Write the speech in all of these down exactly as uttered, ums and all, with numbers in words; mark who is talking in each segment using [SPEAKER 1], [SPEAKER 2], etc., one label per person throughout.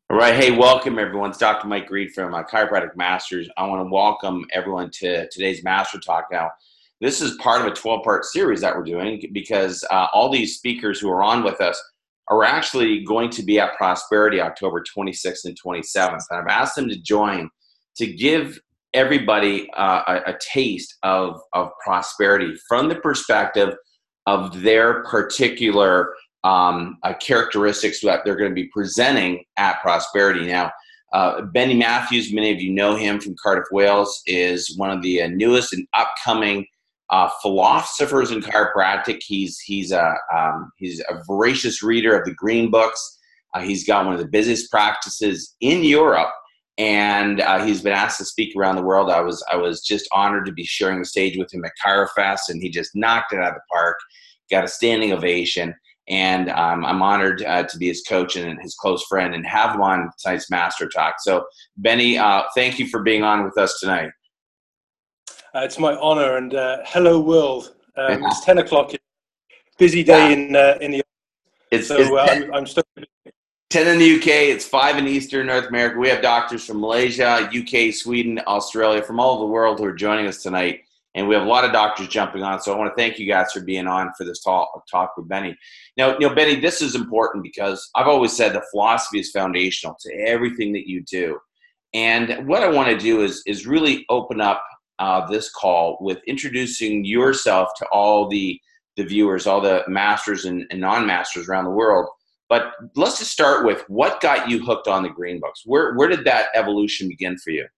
[SPEAKER 1] All right. Hey, welcome everyone. It's Doctor Mike Reed from uh, Chiropractic Masters. I want to welcome everyone to today's Master Talk. Now, this is part of a twelve-part series that we're doing because uh, all these speakers who are on with us are actually going to be at Prosperity October twenty-sixth and twenty-seventh. And I've asked them to join to give everybody uh, a, a taste of, of prosperity from the perspective of their particular um, uh, characteristics that they're going to be presenting at Prosperity. Now, uh, Benny Matthews, many of you know him from Cardiff, Wales, is one of the uh, newest and upcoming uh, philosophers in chiropractic. He's he's a um, he's a voracious reader of the green books. Uh, he's got one of the busiest practices in Europe, and uh, he's been asked to speak around the world. I was I was just honored to be sharing the stage with him at ChiroFest, and he just knocked it out of the park. Got a standing ovation. And um, I'm honored uh, to be his coach and his close friend and have him on tonight's Master Talk. So, Benny, uh, thank you for being on with us tonight.
[SPEAKER 2] Uh, it's my honor, and uh, hello, world. Um, it's ten o'clock. Busy day yeah. in uh, in the.
[SPEAKER 1] It's,
[SPEAKER 2] so
[SPEAKER 1] it's
[SPEAKER 2] uh, I'm, I'm still.
[SPEAKER 1] ten in the U K. It's five in Eastern North America. We have doctors from Malaysia, U K, Sweden, Australia, from all over the world who are joining us tonight. And we have a lot of doctors jumping on. So I want to thank you guys for being on for this talk, talk with Benny. Now, you know, Benny, this is important because I've always said that philosophy is foundational to everything that you do. And what I want to do is, is really open up uh, this call with introducing yourself to all the, the viewers, all the masters and, and non-masters around the world. But let's just start with what got you hooked on the green books. Where, where did that evolution begin for you?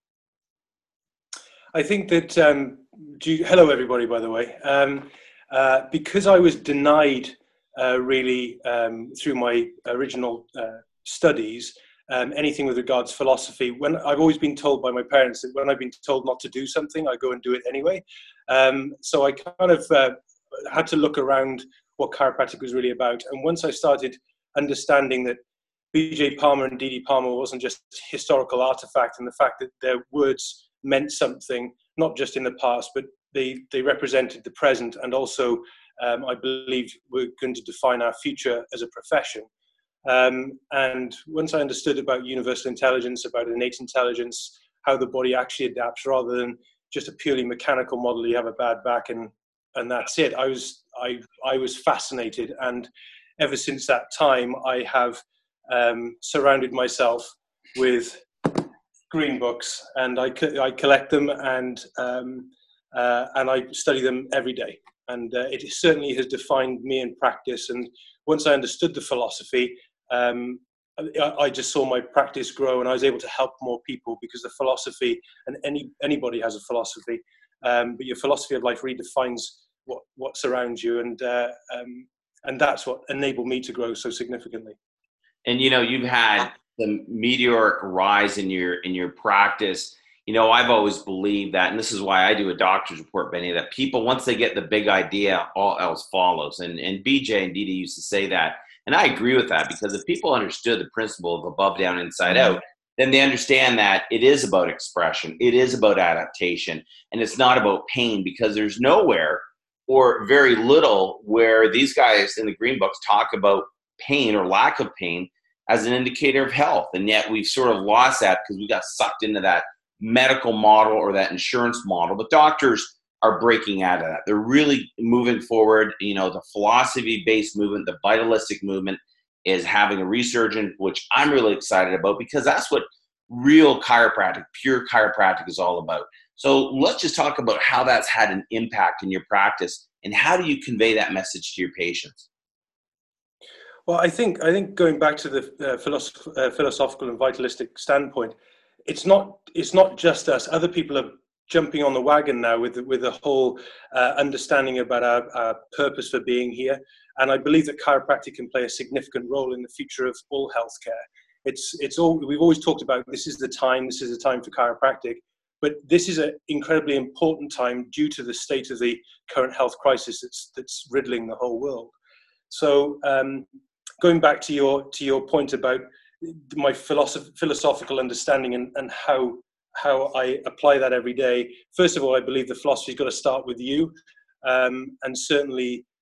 [SPEAKER 2] I think that, um, do you, hello everybody, by the way, um, uh, because I was denied uh, really um, through my original uh, studies, um, anything with regards to philosophy. When I've always been told by my parents that when I've been told not to do something, I go and do it anyway. Um, so I kind of uh, had to look around what chiropractic was really about. And once I started understanding that B J Palmer and D D Palmer wasn't just historical artifact, and the fact that their words meant something, not just in the past, but they, they represented the present, and also um, I believe we're going to define our future as a profession. Um, and once I understood about universal intelligence, about innate intelligence, how the body actually adapts rather than just a purely mechanical model, you have a bad back and, and that's it, I was, I, I was fascinated. And ever since that time, I have um, surrounded myself with green books, and I, co I collect them, and um, uh, and I study them every day. And uh, it certainly has defined me in practice. And once I understood the philosophy, um, I, I just saw my practice grow, and I was able to help more people because the philosophy, and any anybody has a philosophy, um, but your philosophy of life really defines what what surrounds you, and uh, um, and that's what enabled me to grow so significantly.
[SPEAKER 1] And you know, you've had the meteoric rise in your in your practice. You know, I've always believed that, and this is why I do a doctor's report, Benny, that people, once they get the big idea, all else follows. And and B J and D D used to say that, and I agree with that, because if people understood the principle of above, down, inside out, then they understand that it is about expression, it is about adaptation, and it's not about pain, because there's nowhere or very little where these guys in the green books talk about pain or lack of pain as an indicator of health. And yet we've sort of lost that because we got sucked into that medical model or that insurance model. But doctors are breaking out of that. They're really moving forward. You know, the philosophy-based movement, the vitalistic movement is having a resurgence, which I'm really excited about, because that's what real chiropractic, pure chiropractic is all about. So let's just talk about how that's had an impact in your practice, and how do you convey that message to your patients?
[SPEAKER 2] Well, I think I think going back to the uh, philosoph uh, philosophical and vitalistic standpoint, it's not it's not just us. Other people are jumping on the wagon now with the, with the whole uh, understanding about our, our purpose for being here. And I believe that chiropractic can play a significant role in the future of all healthcare. It's it's all we've always talked about. This is the time. This is the time for chiropractic. But this is an incredibly important time due to the state of the current health crisis that's that's riddling the whole world. So. Um, Going back to your to your point about my philosoph philosophical understanding and, and how how I apply that every day. First of all, I believe the philosophy's got to start with you, um, and certainly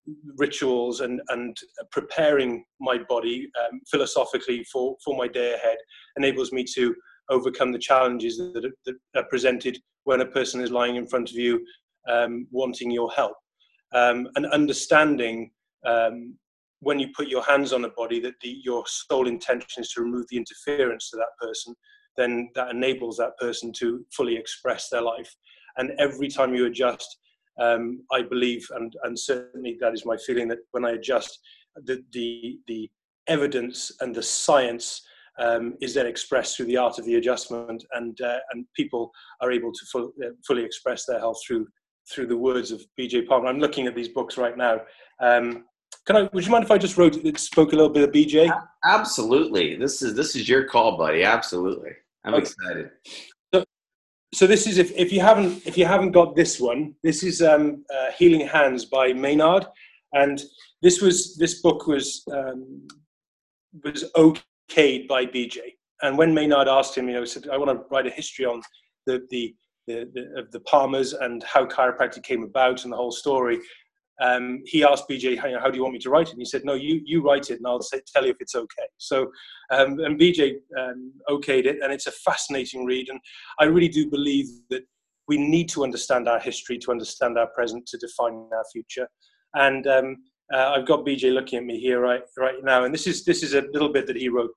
[SPEAKER 2] rituals and, and preparing my body um, philosophically for, for my day ahead enables me to overcome the challenges that are, that are presented when a person is lying in front of you um, wanting your help. Um, and understanding um, when you put your hands on a body that the, your sole intention is to remove the interference to that person, then that enables that person to fully express their life. And every time you adjust, um, I believe, and, and certainly that is my feeling, that when I adjust, the, the, the evidence and the science um, is then expressed through the art of the adjustment, and, uh, and people are able to full, uh, fully express their health through, through the words of B J Palmer. I'm looking at these books right now. Um, Can I, would you mind if I just wrote, spoke a little bit of B J?
[SPEAKER 1] Absolutely. This is, this is your call, buddy. Absolutely. I'm
[SPEAKER 2] okay.
[SPEAKER 1] excited.
[SPEAKER 2] So, so this is, if, if you haven't, if you haven't got this one, this is um, uh, Healing Hands by Maynard. And this was, this book was, um, was okayed by B J. And when Maynard asked him, you know, said, I want to write a history on the, the, the, the, of the Palmers and how chiropractic came about and the whole story. Um, he asked B J, how, how do you want me to write it? And he said, no, you, you write it and I'll say, tell you if it's okay. So, um, and B J um, okayed it, and it's a fascinating read. And I really do believe that we need to understand our history, to understand our present, to define our future. And um, uh, I've got B J looking at me here right, right now. And this is, this is a little bit that he wrote.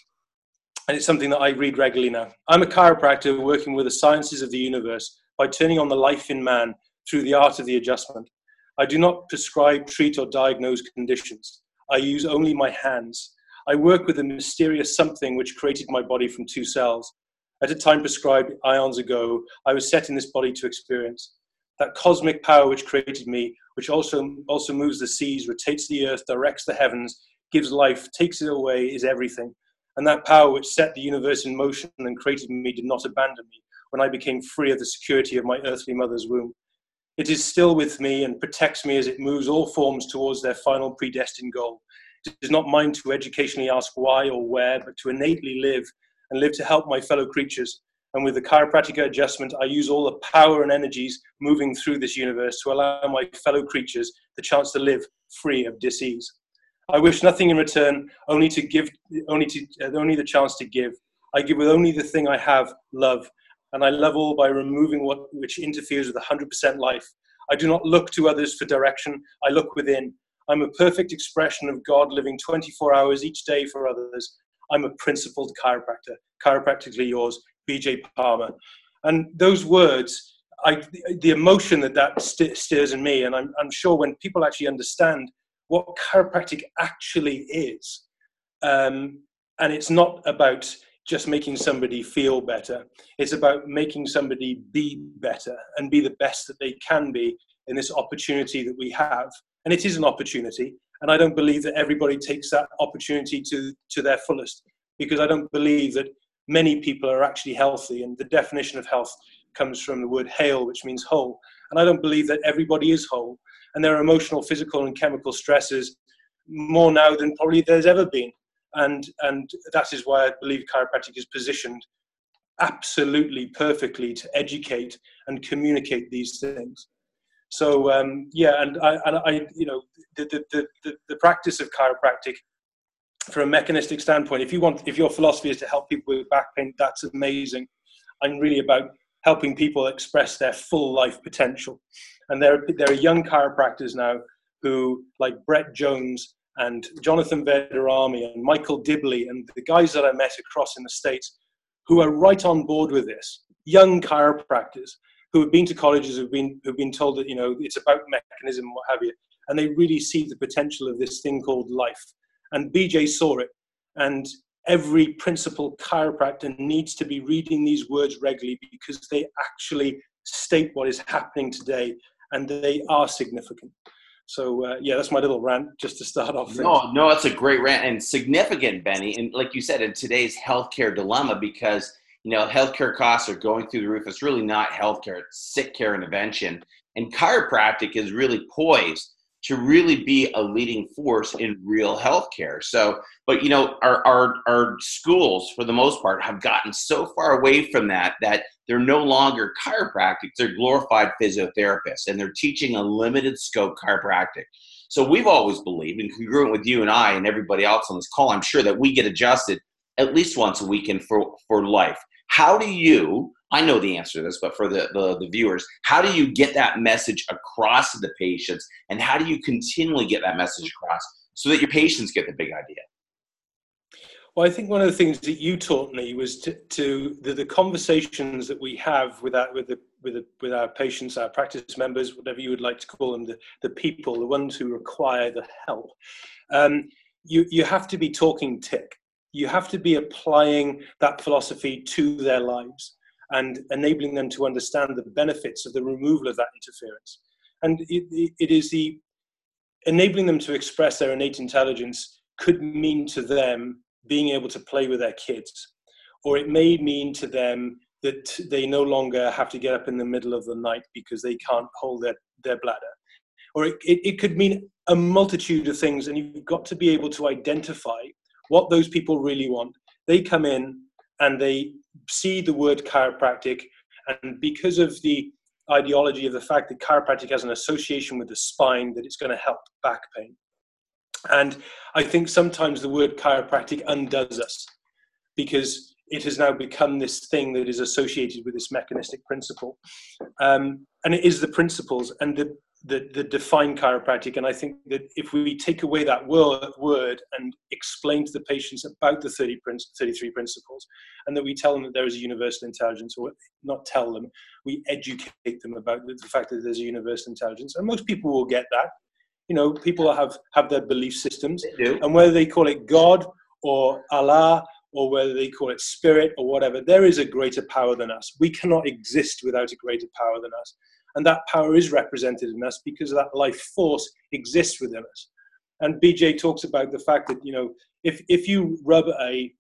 [SPEAKER 2] And it's something that I read regularly now. I'm a chiropractor working with the sciences of the universe by turning on the life in man through the art of the adjustment. I do not prescribe, treat, or diagnose conditions. I use only my hands. I work with a mysterious something which created my body from two cells. At a time prescribed ions ago, I was set in this body to experience. That cosmic power which created me, which also, also moves the seas, rotates the earth, directs the heavens, gives life, takes it away, is everything. And that power which set the universe in motion and created me did not abandon me when I became free of the security of my earthly mother's womb. It is still with me and protects me as it moves all forms towards their final predestined goal. It is not mine to educationally ask why or where, but to innately live and live to help my fellow creatures. And with the chiropractic adjustment, I use all the power and energies moving through this universe to allow my fellow creatures the chance to live free of disease. I wish nothing in return, only to give, only to, uh, only the chance to give. I give with only the thing I have, love. And I love all by removing what which interferes with one hundred percent life. I do not look to others for direction. I look within. I'm a perfect expression of God living twenty-four hours each day for others. I'm a principled chiropractor. Chiropractically yours, B J Palmer. And those words, I, the emotion that that st- stirs in me, and I'm, I'm sure when people actually understand what chiropractic actually is, um, and it's not about just making somebody feel better. It's about making somebody be better and be the best that they can be in this opportunity that we have. And it is an opportunity. And I don't believe that everybody takes that opportunity to, to their fullest, because I don't believe that many people are actually healthy. And the definition of health comes from the word hale, which means whole. And I don't believe that everybody is whole. And there are emotional, physical, and chemical stresses more now than probably there's ever been. And and that is why I believe chiropractic is positioned absolutely perfectly to educate and communicate these things. So um, yeah, and I, and I, you know, the, the the the practice of chiropractic from a mechanistic standpoint, if you want, if your philosophy is to help people with back pain, that's amazing. I'm really about helping people express their full life potential. And there there are young chiropractors now who, like Brett Jones and Jonathan Verderami and Michael Dibley and the guys that I met across in the States, who are right on board with this. Young chiropractors who have been to colleges, who've been who've been told that, you know, it's about mechanism and what have you, and they really see the potential of this thing called life. And B J saw it, and every principal chiropractor needs to be reading these words regularly, because they actually state what is happening today, and they are significant. So, uh, yeah, that's my little rant just to start off. Things.
[SPEAKER 1] No, no, it's a great rant and significant, Benny. And like you said, in today's healthcare dilemma, because, you know, healthcare costs are going through the roof. It's really not healthcare, it's sick care intervention. And chiropractic is really poised to really be a leading force in real healthcare. So, but, you know, our, our, our schools, for the most part, have gotten so far away from that, that they're no longer chiropractic, they're glorified physiotherapists, and they're teaching a limited scope chiropractic. So we've always believed, and congruent with you and I and everybody else on this call, I'm sure that we get adjusted at least once a week and for, for life. How do you, I know the answer to this, but for the, the, the viewers, how do you get that message across to the patients, and how do you continually get that message across so that your patients get the big idea?
[SPEAKER 2] Well, I think one of the things that you taught me was to, to the, the conversations that we have with our, with, the, with, the, with our patients, our practice members, whatever you would like to call them, the, the people, the ones who require the help. Um, you, you have to be talking tick. You have to be applying that philosophy to their lives and enabling them to understand the benefits of the removal of that interference. And it, it is the enabling them to express their innate intelligence could mean to them being able to play with their kids, or it may mean to them that they no longer have to get up in the middle of the night because they can't hold their, their bladder, or it, it, it could mean a multitude of things, and you've got to be able to identify what those people really want. They come in and they see the word chiropractic, and because of the ideology of the fact that chiropractic has an association with the spine, that it's going to help back pain. And I think sometimes the word chiropractic undoes us, because it has now become this thing that is associated with this mechanistic principle. Um, and it is the principles and the, the, the define chiropractic. And I think that if we take away that word, word and explain to the patients about the thirty, thirty-three principles, and that we tell them that there is a universal intelligence, or not tell them, we educate them about the fact that there's a universal intelligence. And most people will get that. You know, people have, have their belief systems, and whether they call it God or Allah, or whether they call it spirit or whatever, there is a greater power than us. We cannot exist without a greater power than us. And that power is represented in us because that life force exists within us. And B J talks about the fact that, you know, if, if you rub a,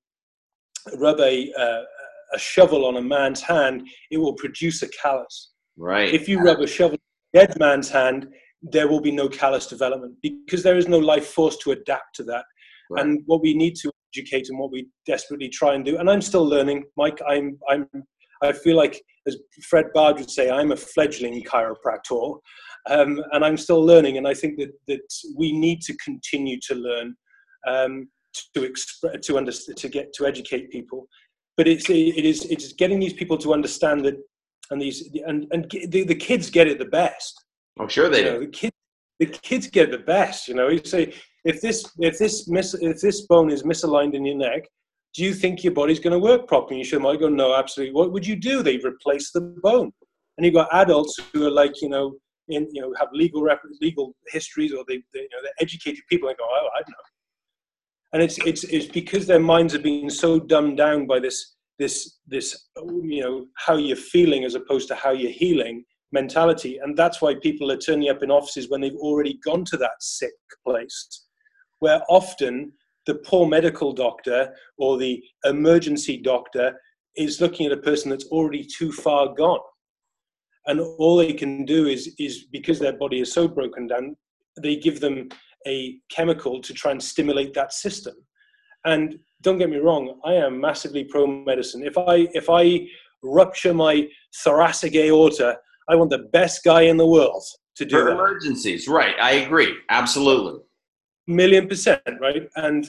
[SPEAKER 2] rub a, uh, a shovel on a man's hand, it will produce a callus.
[SPEAKER 1] Right.
[SPEAKER 2] If you rub a shovel on a dead man's hand, there will be no callus development, because there is no life force to adapt to that. Right. And what we need to educate, and what we desperately try and do, and I'm still learning, Mike, I'm, I'm, I feel like, as Fred Bard would say, I'm a fledgling chiropractor, um, and I'm still learning. And I think that, that we need to continue to learn, um, to express, to understand, to get, to educate people. But it's, it is, it's getting these people to understand that, and these, and, and the, the kids get it the best.
[SPEAKER 1] I'm sure they
[SPEAKER 2] you know,
[SPEAKER 1] do.
[SPEAKER 2] The kids, the kids get the best. You know, you say, if this, if this, mis, if this bone is misaligned in your neck, do you think your body's going to work properly? You should might go, no, absolutely. What would you do? They replace the bone. And you've got adults who are like, you know, in, you know, have legal rep, legal histories, or they, they, you know, they're educated people and go, oh, I don't know. And it's, it's, it's because their minds are being so dumbed down by this, this, this, you know, how you're feeling as opposed to how you're healing mentality. And that's why people are turning up in offices when they've already gone to that sick place, where often the poor medical doctor or the emergency doctor is looking at a person that's already too far gone. And all they can do is, is because their body is so broken down, they give them a chemical to try and stimulate that system. And don't get me wrong, I am massively pro-medicine. If I, if I rupture my thoracic aorta, I want the best guy in the world to do
[SPEAKER 1] For
[SPEAKER 2] that.
[SPEAKER 1] emergencies, right? I agree, absolutely.
[SPEAKER 2] Million percent, right? And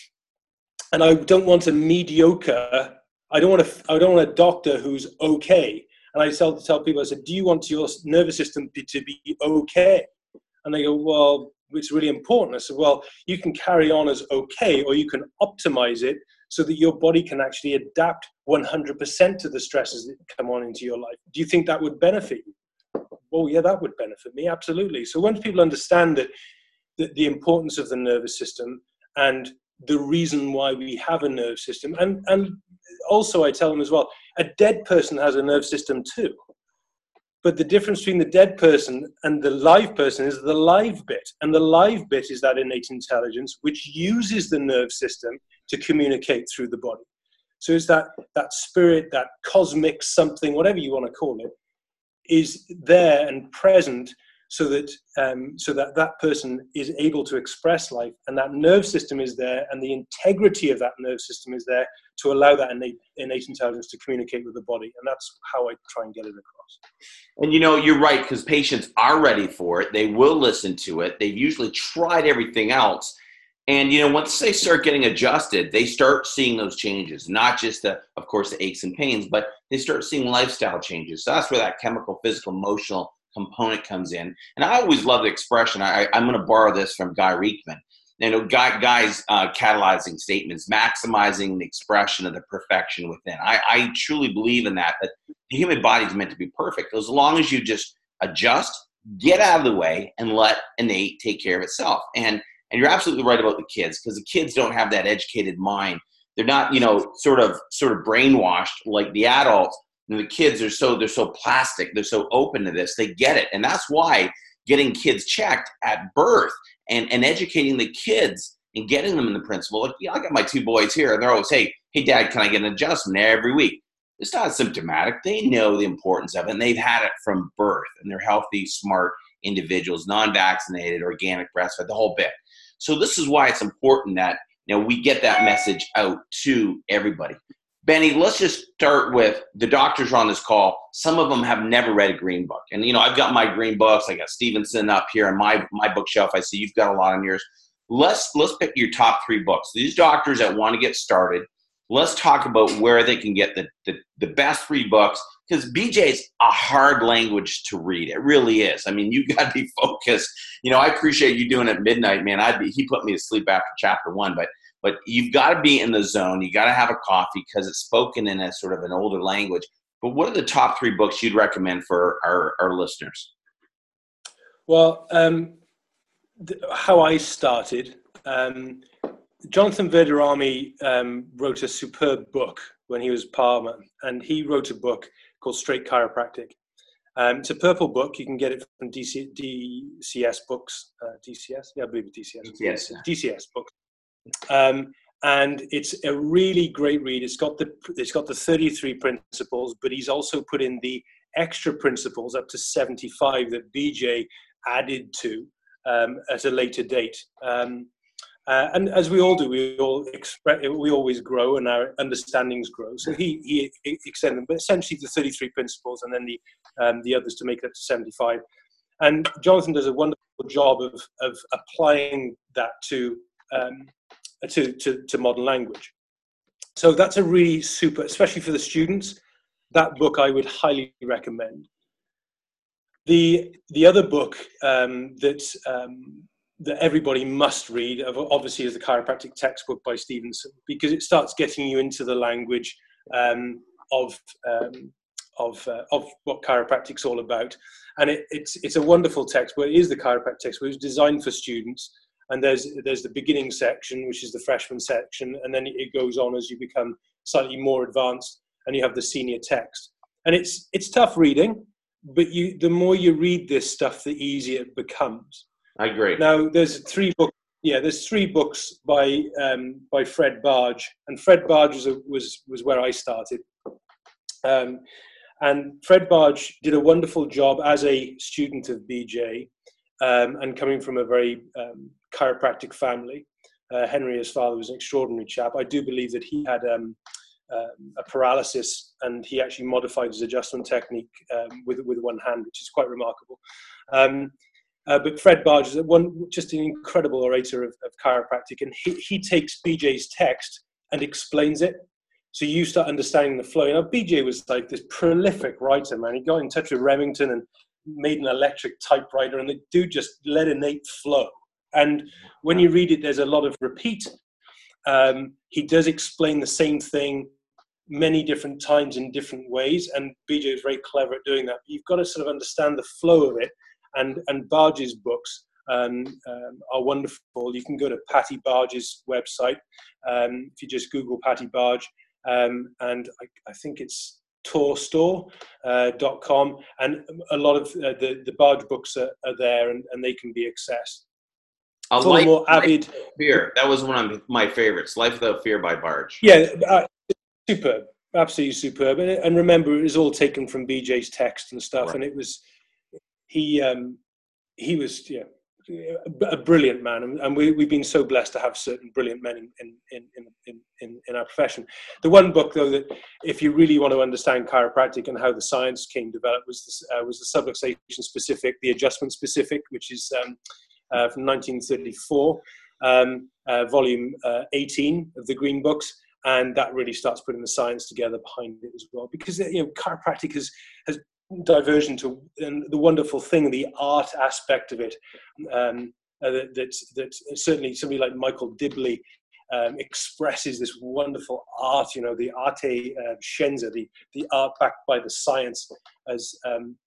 [SPEAKER 2] and I don't want a mediocre. I don't want a. I don't want a doctor who's okay. And I tell tell people, I said, do you want your nervous system to be okay? And they go, well, it's really important. I said, well, you can carry on as okay, or you can optimize it so that your body can actually adapt one hundred percent to the stresses that come on into your life. Do you think that would benefit you? Oh, yeah, that would benefit me, absolutely. So once people understand that, that the importance of the nervous system and the reason why we have a nerve system, and, and also I tell them as well, a dead person has a nerve system too. But the difference between the dead person and the live person is the live bit. And the live bit is that innate intelligence, which uses the nerve system to communicate through the body. So it's that, that spirit, that cosmic something, whatever you want to call it, is there and present so that um, so that that person is able to express life, and that nerve system is there, and the integrity of that nerve system is there to allow that innate, innate intelligence to communicate with the body. And that's how I try and get it across.
[SPEAKER 1] And you know, you're right, because patients are ready for it. They will listen to it. They've usually tried everything else. And, you know, once they start getting adjusted, they start seeing those changes, not just the, of course, the aches and pains, but they start seeing lifestyle changes. So that's where that chemical, physical, emotional component comes in. And I always love the expression. I, I'm going to borrow this from Guy Reekman. You know, Guy, Guy's uh, catalyzing statements, maximizing the expression of the perfection within. I, I truly believe in that, that the human body is meant to be perfect. As long as you just adjust, get out of the way, and let innate take care of itself. And And you're absolutely right about the kids, because the kids don't have that educated mind. They're not, you know, sort of sort of brainwashed like the adults. And the kids are so they're so plastic. They're so open to this. They get it, and that's why getting kids checked at birth and and educating the kids and getting them in the principle. Like, yeah, I got my two boys here, and they're always, hey, hey, Dad, can I get an adjustment every week? It's not symptomatic. They know the importance of it, and they've had it from birth, and they're healthy, smart individuals, non-vaccinated, organic breastfed, the whole bit. So this is why it's important that, you know, we get that message out to everybody. Benny, let's just start with the doctors on this call. Some of them have never read a green book. And, you know, I've got my green books. I got Stevenson up here on my, my bookshelf. I see you've got a lot on yours. Let's, let's pick your top three books. These doctors that want to get started, let's talk about where they can get the, the, the best three books, because B J is a hard language to read. It really is. I mean, you got to be focused. You know, I appreciate you doing it at midnight, man. I'd be, he put me to sleep after chapter one, but but you've got to be in the zone. You got to have a coffee because it's spoken in a sort of an older language. But what are the top three books you'd recommend for our, our listeners?
[SPEAKER 2] Well, um, th- how I started, um, Jonathan Verderami um, wrote a superb book when he was Palmer, and he wrote a book called Straight Chiropractic. Um, it's a purple book. You can get it from D C, D C S Books. Uh, D C S? Yeah, I believe it's D C S.
[SPEAKER 1] Yes.
[SPEAKER 2] D C S Books. Um, and it's a really great read. It's got the it's got the thirty-three principles, but he's also put in the extra principles up to seventy-five that B J added to um, at a later date. Um, Uh, and as we all do, we all express, we always grow, and our understandings grow. So he he extended them, but essentially the thirty-three principles, and then the um, the others to make it up to seventy-five. And Jonathan does a wonderful job of of applying that to um, to, to to modern language. So that's a really super, especially for the students. That book I would highly recommend. The the other book um, that um, that everybody must read, obviously, is the Chiropractic Textbook by Stevenson, because it starts getting you into the language um, of um, of uh, of what chiropractic's all about. And it, it's it's a wonderful textbook. It is the chiropractic textbook. It's designed for students. And there's there's the beginning section, which is the freshman section, and then it goes on as you become slightly more advanced, and you have the senior text. And it's it's tough reading, but you the more you read this stuff, the easier it becomes.
[SPEAKER 1] I agree.
[SPEAKER 2] Now, there's three books. Yeah, there's three books by um, by Fred Barge, and Fred Barge was a, was, was where I started. Um, and Fred Barge did a wonderful job as a student of B J, um, and coming from a very um, chiropractic family. Uh, Henry, his father, was an extraordinary chap. I do believe that he had um, uh, a paralysis, and he actually modified his adjustment technique um, with with one hand, which is quite remarkable. Um, Uh, but Fred Barge is one, just an incredible orator of, of chiropractic, and he, he takes B J's text and explains it. So you start understanding the flow. Now, B J was like this prolific writer, man. He got in touch with Remington and made an electric typewriter, and the dude just let innate flow. And when you read it, there's a lot of repeat. Um, he does explain the same thing many different times in different ways, and B J is very clever at doing that. But you've got to sort of understand the flow of it. And, and Barge's books um, um, are wonderful. You can go to Patty Barge's website um, if you just Google Patty Barge, um, and I, I think it's tourstore dot com, uh, and a lot of uh, the, the Barge books are, are there, and, and they can be accessed.
[SPEAKER 1] A
[SPEAKER 2] For
[SPEAKER 1] Life,
[SPEAKER 2] more avid
[SPEAKER 1] Life Without Fear. That was one of my favorites. Life Without Fear by Barge.
[SPEAKER 2] Yeah, uh, superb, absolutely superb. And, and remember, it was all taken from B J's text and stuff, right. And it was. He um, he was, yeah, a brilliant man, and, and we, we've been so blessed to have certain brilliant men in, in, in, in, in, in our profession. The one book, though, that if you really want to understand chiropractic and how the science came developed was this, uh, was the subluxation specific, the adjustment specific, which is um, uh, from nineteen thirty-four, um, uh, volume uh, eighteen of the Green Books. And that really starts putting the science together behind it as well, because you know chiropractic has has diversion to and the wonderful thing, the art aspect of it. Um, uh, that, that that certainly somebody like Michael Dibley um, expresses this wonderful art. You know, the arte uh, scienza, the the art backed by the science, as um,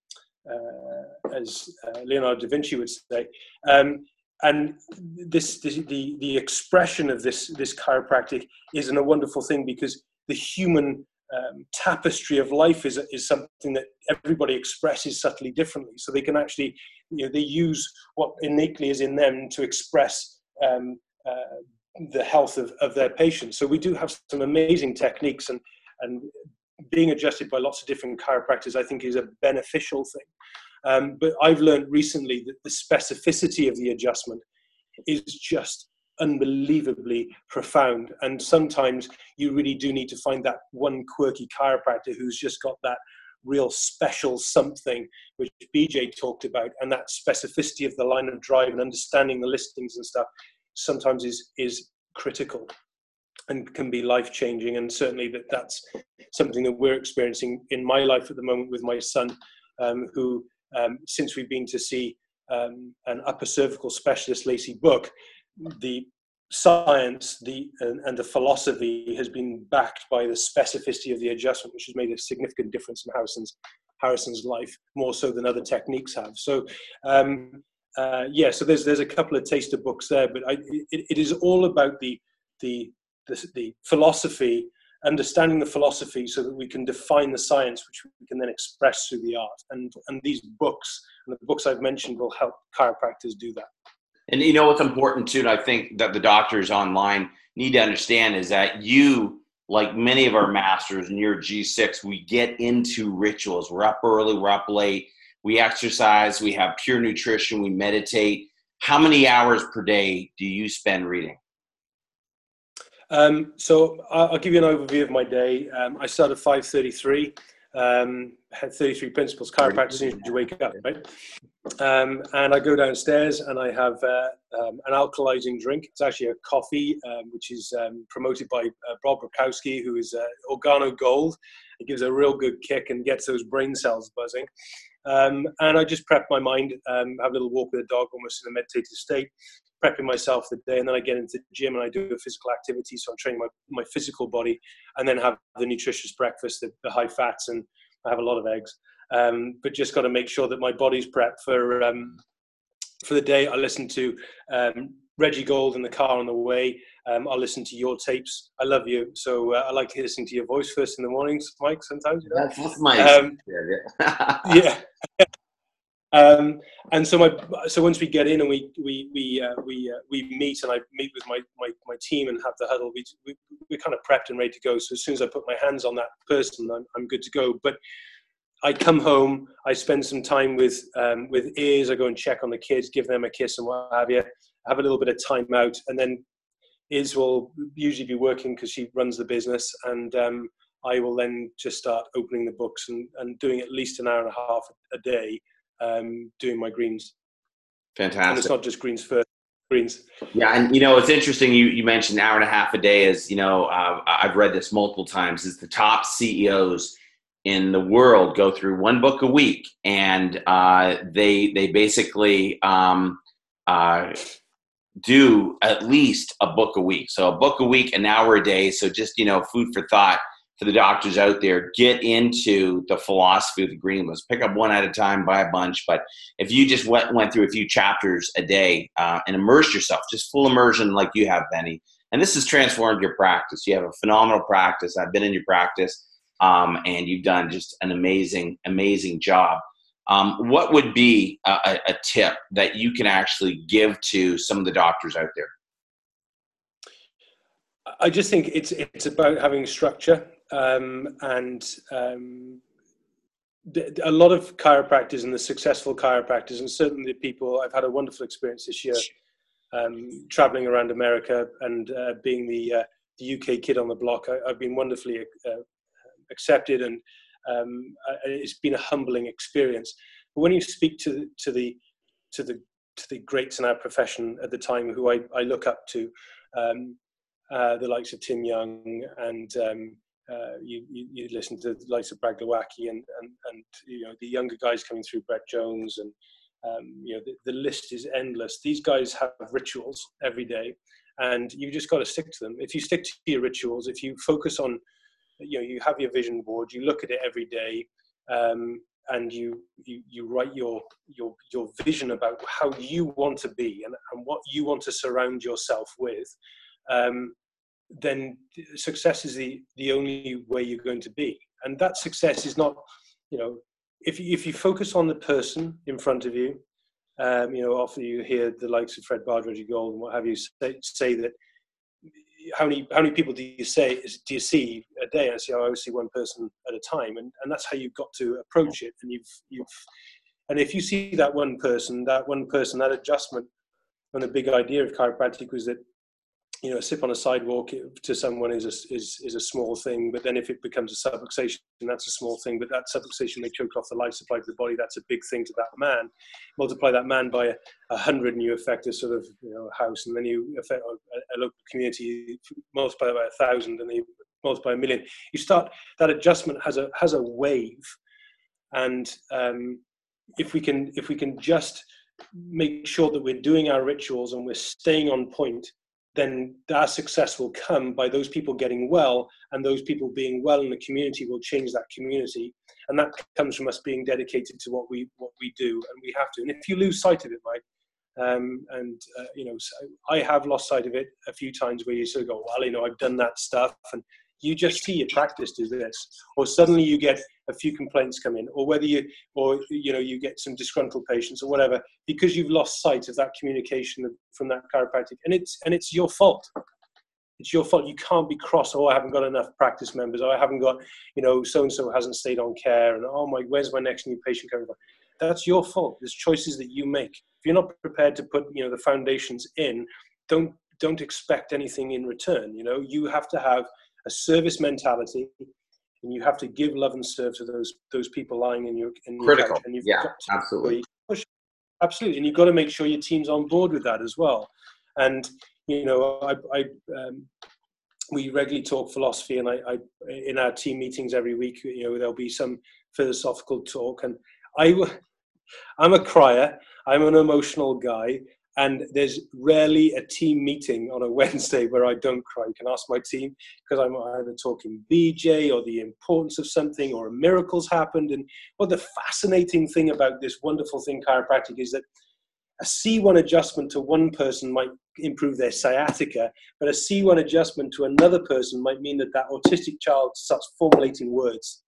[SPEAKER 2] uh, as uh, Leonardo da Vinci would say. Um, And this, this, the the expression of this this chiropractic is a wonderful thing, because the human um, tapestry of life is is something that everybody expresses subtly differently. So they can actually, you know, they use what innately is in them to express um, uh, the health of, of their patients. So we do have some amazing techniques, and and being adjusted by lots of different chiropractors, I think, is a beneficial thing. Um, but I've learned recently that the specificity of the adjustment is just unbelievably profound. And sometimes you really do need to find that one quirky chiropractor who's just got that real special something, which B J talked about. And that specificity of the line of drive and understanding the listings and stuff sometimes is, is critical and can be life-changing. And certainly that that's something that we're experiencing in my life at the moment with my son, um, who Um, since we've been to see um, an upper cervical specialist, Lacey Book, the science the and, and the philosophy has been backed by the specificity of the adjustment, which has made a significant difference in Harrison's Harrison's life, more so than other techniques have. So, um, uh, yeah, so there's there's a couple of taster books there, but I, it, it is all about the the the, the philosophy, understanding the philosophy so that we can define the science, which we can then express through the art. And, and these books, and the books I've mentioned, will help chiropractors do that.
[SPEAKER 1] And you know what's important too, and I think that the doctors online need to understand, is that you, like many of our masters, and you're G six, we get into rituals. We're up early, we're up late, we exercise, we have pure nutrition, we meditate. How many hours per day do you spend reading?
[SPEAKER 2] Um, so I'll give you an overview of my day. Um, I start at five thirty-three, um, had thirty-three principles, chiropractic as soon as you wake up, right? Um, and I go downstairs and I have uh, um, an alkalizing drink. It's actually a coffee, um, which is um, promoted by uh, Bob Rakowski, who is uh, Organo Gold. It gives a real good kick and gets those brain cells buzzing. Um, and I just prep my mind, um, have a little walk with the dog, almost in a meditative state, prepping myself for the day. And then I get into the gym and I do a physical activity. So I'm training my, my physical body, and then have the nutritious breakfast, the, the high fats, and I have a lot of eggs. Um, but just got to make sure that my body's prepped for, um, for the day. I listen to um, Reggie Gold in the car on the way. Um, I'll listen to your tapes. I love you. So uh, I like listening to your voice first in the mornings, Mike, sometimes. You know?
[SPEAKER 1] That's, that's my
[SPEAKER 2] um, yeah. Um, and so my so once we get in and we we we uh, we uh, we meet, and I meet with my, my my team and have the huddle, we, we we're kind of prepped and ready to go. So as soon as I put my hands on that person, I'm I'm good to go. But I come home, I spend some time with um, with Ears. I go and check on the kids, give them a kiss and what have you. Have a little bit of time out, and then Iz will usually be working because she runs the business, and um, I will then just start opening the books and, and doing at least an hour and a half a day. Um, doing my greens.
[SPEAKER 1] Fantastic.
[SPEAKER 2] And it's not just greens first, greens.
[SPEAKER 1] Yeah, and you know, it's interesting. You you mentioned an hour and a half a day. Is you know, uh, I've read this multiple times. Is the top C E Os in the world go through one book a week, and uh, they they basically um, uh, do at least a book a week. So a book a week, an hour a day. So just you know, food for thought for the doctors out there. Get into the philosophy of the Green List. Pick up one at a time, buy a bunch. But if you just went, went through a few chapters a day uh, and immersed yourself, just full immersion like you have, Benny, and this has transformed your practice. You have a phenomenal practice. I've been in your practice, um, and you've done just an amazing, amazing job. Um, what would be a, a tip that you can actually give to some of the doctors out there?
[SPEAKER 2] I just think it's it's about having structure, um, and um, a lot of chiropractors and the successful chiropractors, and certainly people, I've had a wonderful experience this year um, traveling around America and uh, being the, uh, the U K kid on the block. I, I've been wonderfully uh, accepted, and um, it's been a humbling experience. But when you speak to, to, the, to, the, to the greats in our profession at the time who I, I look up to, um, uh, the likes of Tim Young, and um, Uh, you, you, you listen to the likes of Brad Glowacki and, and, and, you know, the younger guys coming through, Brett Jones, and, um, you know, the, the list is endless. These guys have rituals every day, and you just got to stick to them. If you stick to your rituals, if you focus on, you know, you have your vision board, you look at it every day, um, and you, you, you write your, your, your vision about how you want to be, and, and what you want to surround yourself with, um, then success is the, the only way you're going to be. And that success is not, you know, if you, if you focus on the person in front of you, um, you know, often you hear the likes of Fred Bard, Reggie Gold, and what have you say, say that, how many, how many people do you say, do you see a day? And I say, oh, I always see one person at a time. And, and that's how you've got to approach it. And you've, you've, and if you see that one person, that one person, that adjustment, and the big idea of chiropractic was that, you know, a sip on a sidewalk to someone is a, is, is a small thing, but then if it becomes a subluxation, that's a small thing, but that subluxation may choke off the life supply to the body, that's a big thing to that man. Multiply that man by a, a hundred and you affect a sort of, you know, house, and then you affect a, a local community, multiply that by a thousand, and then you multiply a million. You start, that adjustment has a, has a wave. And um, if we can, if we can just make sure that we're doing our rituals and we're staying on point, then our success will come by those people getting well, and those people being well in the community will change that community. And that comes from us being dedicated to what we what we do, and we have to. And if you lose sight of it, Mike, um, and uh, you know, so I have lost sight of it a few times, where you sort of go, well, you know, I've done that stuff, and you just see your practice do this, or suddenly you get a few complaints come in, or whether you, or you know, you get some disgruntled patients or whatever, because you've lost sight of that communication from that chiropractic, and it's and it's your fault. It's your fault. You can't be cross. Oh, I haven't got enough practice members. Oh, I haven't got, you know, so and so hasn't stayed on care, and oh my, where's my next new patient coming from? That's your fault. There's choices that you make. If you're not prepared to put, you know, the foundations in, don't don't expect anything in return. You know, you have to have a service mentality, and you have to give love and serve to those those people lying in your in your
[SPEAKER 1] critical.
[SPEAKER 2] couch, and you've
[SPEAKER 1] Yeah,
[SPEAKER 2] got to
[SPEAKER 1] absolutely.
[SPEAKER 2] push, absolutely, and you've got to make sure your team's on board with that as well. And you know, I, I um, we regularly talk philosophy, and I, I in our team meetings every week, you know, there'll be some philosophical talk, and I I'm a crier. I'm an emotional guy. And there's rarely a team meeting on a Wednesday where I don't cry. You can ask my team, because I'm either talking B J or the importance of something, or a miracle's happened. And well, the fascinating thing about this wonderful thing, chiropractic, is that a C one adjustment to one person might improve their sciatica, but a C one adjustment to another person might mean that that autistic child starts formulating words.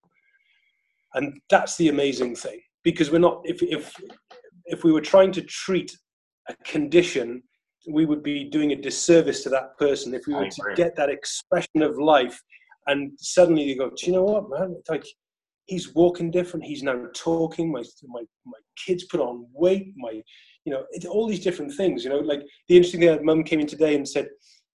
[SPEAKER 2] And that's the amazing thing, because we're not, if, if, if we were trying to treat a condition, we would be doing a disservice to that person if we were to get that expression of life, and suddenly you go, do you know what, man? It's like, he's walking different. He's now talking. My my my kids put on weight. My, you know, it, all these different things. You know, like the interesting thing, mum came in today and said,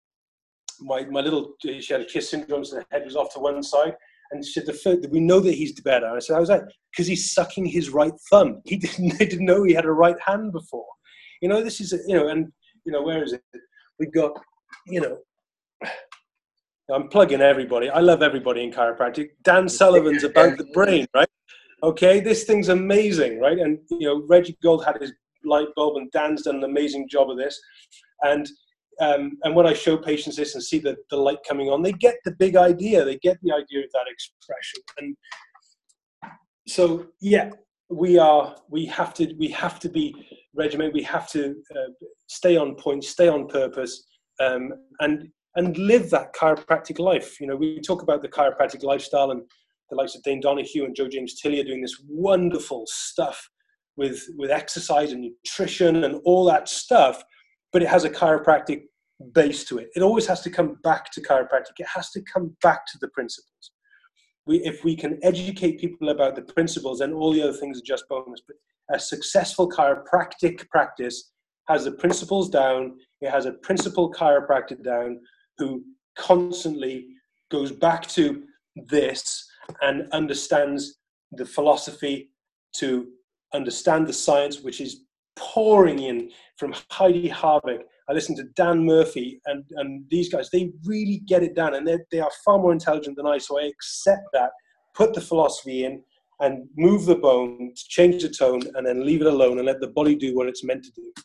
[SPEAKER 2] my my little, she had a Kiss syndrome, so the head was off to one side. And she said, the, we know that he's better. And I said, how's that? Because he's sucking his right thumb. He didn't, they didn't know he had a right hand before. You know, this is, a, you know, and, you know, where is it? We've got, you know, I'm plugging everybody. I love everybody in chiropractic. Dan Sullivan's about the brain, right? Okay, this thing's amazing, right? And, you know, Reggie Gold had his light bulb, and Dan's done an amazing job of this. And um, and when I show patients this and see the, the light coming on, they get the big idea. They get the idea of that expression. And so, yeah, we are, we have to, we have to be regimented. We have to uh, stay on point, stay on purpose, um, and and live that chiropractic life. You know, we talk about the chiropractic lifestyle, and the likes of Dane Donahue and Joe James Tilley are doing this wonderful stuff with, with exercise and nutrition and all that stuff, but it has a chiropractic base to it. It always has to come back to chiropractic. It has to come back to the principles. we, if we can educate people about the principles, then all the other things are just bonus. But a successful chiropractic practice has the principles down. It has a principal chiropractor down who constantly goes back to this and understands the philosophy, to understand the science, which is pouring in from Heidi Harbeck. I listen to Dan Murphy and, and these guys. They really get it down, and they are far more intelligent than I, so I accept that, put the philosophy in, and move the bone, change the tone, and then leave it alone and let the body do what it's meant to do.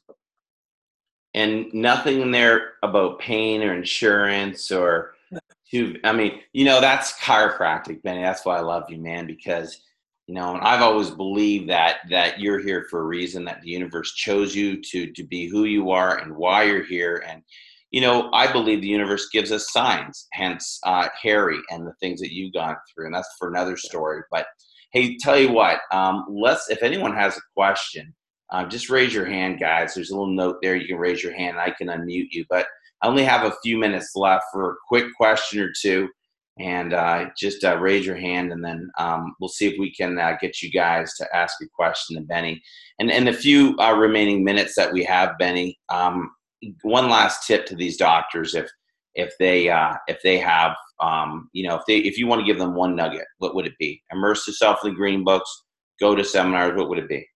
[SPEAKER 1] And nothing in there about pain or insurance or, to, I mean, you know, that's chiropractic, Benny. That's why I love you, man, because, you know, and I've always believed that that you're here for a reason, that the universe chose you to to be who you are and why you're here. And, you know, I believe the universe gives us signs, hence uh, Harry and the things that you've gone through. And that's for another story. But, hey, tell you what, um, let's, if anyone has a question, Uh, just raise your hand, guys. There's a little note there. You can raise your hand. I can unmute you. But I only have a few minutes left for a quick question or two. And uh, just uh, raise your hand, and then um, we'll see if we can uh, get you guys to ask a question to Benny. And in the few uh, remaining minutes that we have, Benny, um, one last tip to these doctors: if if they uh, if they have, um, you know, if they if you want to give them one nugget, what would it be? Immerse yourself in the green books. Go to seminars. What would it be?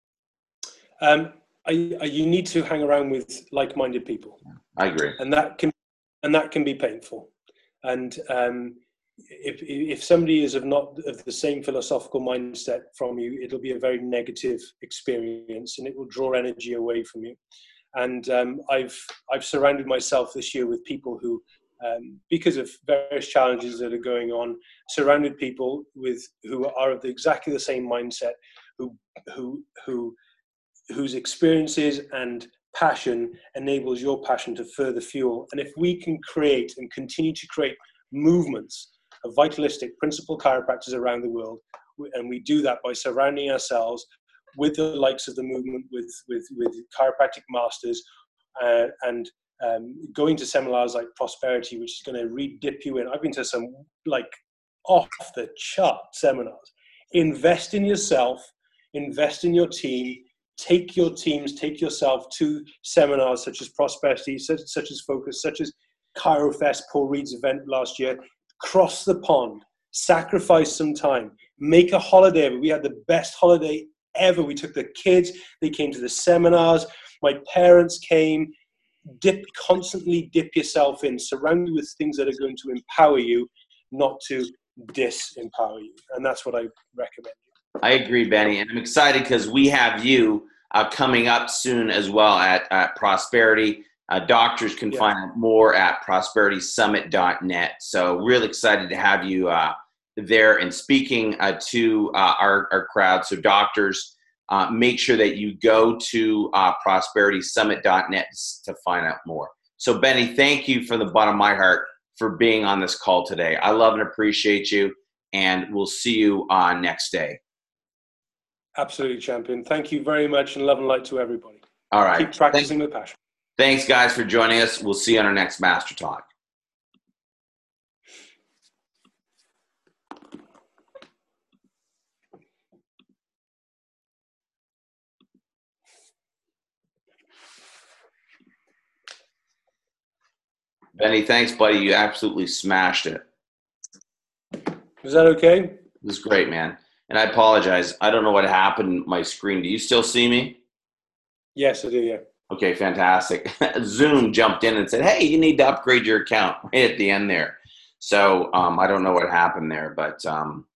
[SPEAKER 2] Um, I, I, you need to hang around with like-minded people.
[SPEAKER 1] I agree,
[SPEAKER 2] and that can and that can be painful. And um, if if somebody is of not of the same philosophical mindset from you, it'll be a very negative experience, and it will draw energy away from you. And um, I've I've surrounded myself this year with people who, um, because of various challenges that are going on, surrounded people with who are of the, exactly the same mindset, who who who. whose experiences and passion enables your passion to further fuel. And if we can create and continue to create movements of vitalistic principal chiropractors around the world, and we do that by surrounding ourselves with the likes of the movement, with with, with chiropractic masters, uh, and um, going to seminars like Prosperity, which is going to re-dip you in. I've been to some like off the chart seminars. Invest in yourself, invest in your team. Take your teams, take yourself to seminars such as Prosperity, such, such as Focus, such as ChiroFest, Paul Reed's event last year. Cross the pond, sacrifice some time, make a holiday of it. We had the best holiday ever. We took the kids, they came to the seminars, my parents came. Dip, constantly dip yourself in, surround you with things that are going to empower you, not to disempower you. And that's what I recommend.
[SPEAKER 1] I agree, Benny, and I'm excited because we have you uh, coming up soon as well at, at Prosperity. Uh, doctors can yeah. find out more at prosperity summit dot net. So really excited to have you uh, there and speaking uh, to uh, our, our crowd. So doctors, uh, make sure that you go to uh, prosperity summit dot net to find out more. So Benny, thank you from the bottom of my heart for being on this call today. I love and appreciate you, and we'll see you uh, next day.
[SPEAKER 2] Absolutely, champion. Thank you very much, and love and light to everybody.
[SPEAKER 1] All right.
[SPEAKER 2] Keep practicing Thanks. with passion.
[SPEAKER 1] Thanks, guys, for joining us. We'll see you on our next Master Talk. Benny, thanks, buddy. You absolutely smashed it.
[SPEAKER 2] Was that okay?
[SPEAKER 1] It was great, man. And I apologize. I don't know what happened to my screen. Do you still see me?
[SPEAKER 2] Yes, I do, yeah.
[SPEAKER 1] Okay, fantastic. Zoom jumped in and said, hey, you need to upgrade your account right at the end there. So um, I don't know what happened there, but um,